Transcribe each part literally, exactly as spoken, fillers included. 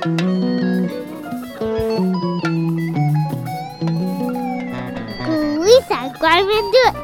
鼓一闪光面对。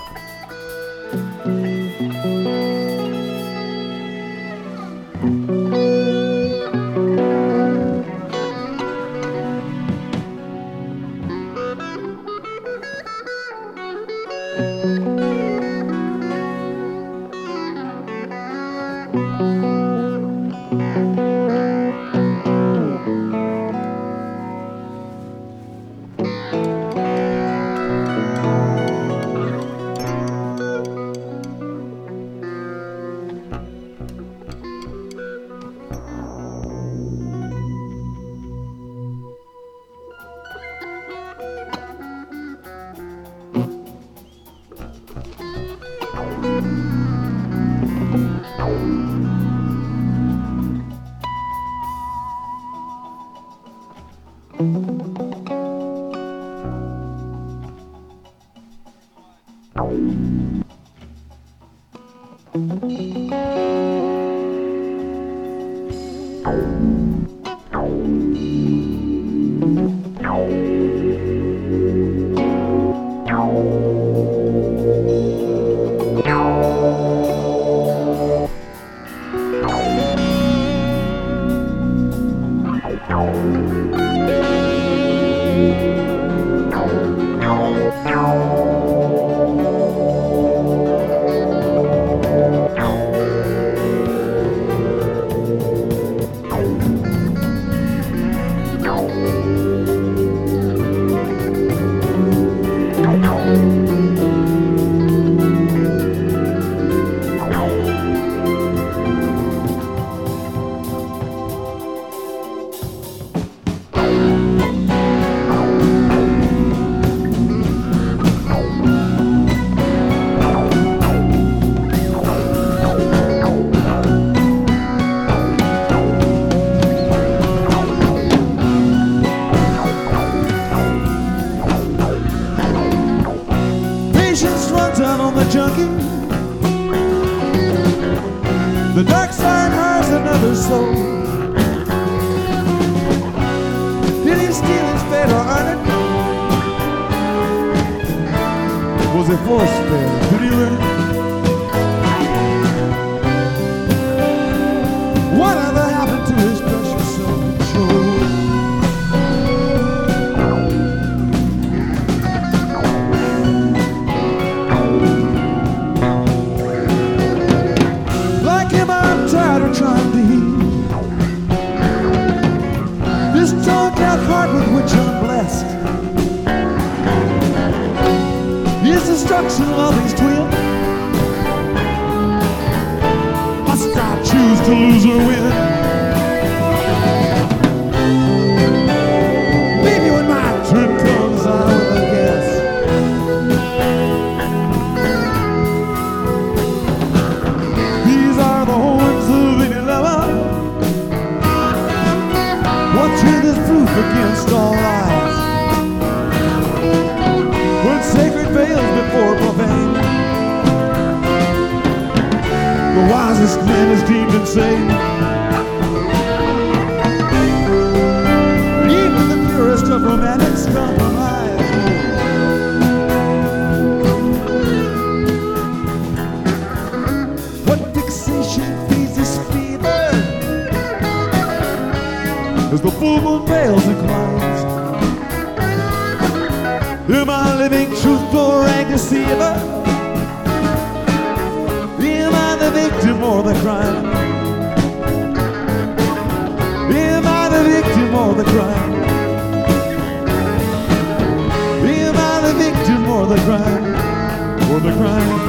The dark side has another soul. Did he steal his fate or earn it? Was it force-fed? Did he learn it? Whatever happened to his precious self-control? Like him, I'm tired of trying to heal this tongue-out heart with which I'm blessed. Is destruction of these twins? Must I choose to lose or win? Maybe when my turn comes, I will guess. These are the horns of any lover. What truth is proof against all lies? When sacred veils before profane, the wisest man is deemed insane. Even the purest of romantics compromise. What fixation feeds this fever as the full moon veils and climbs? Am I living truth or a deceiver? Am I the victim or the crime? Am I the victim or the crime? Am I the victim or the crime? Or the crime?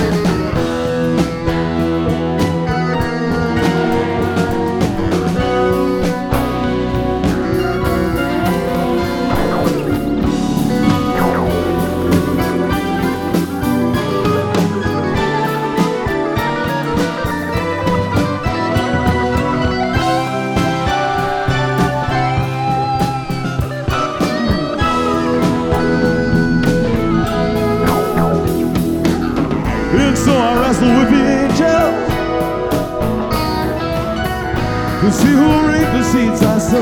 So I wrestle with the angels to see who reap the seeds I sow.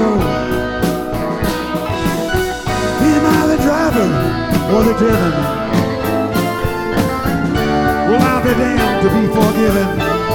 or the driven will I be damned to be forgiven.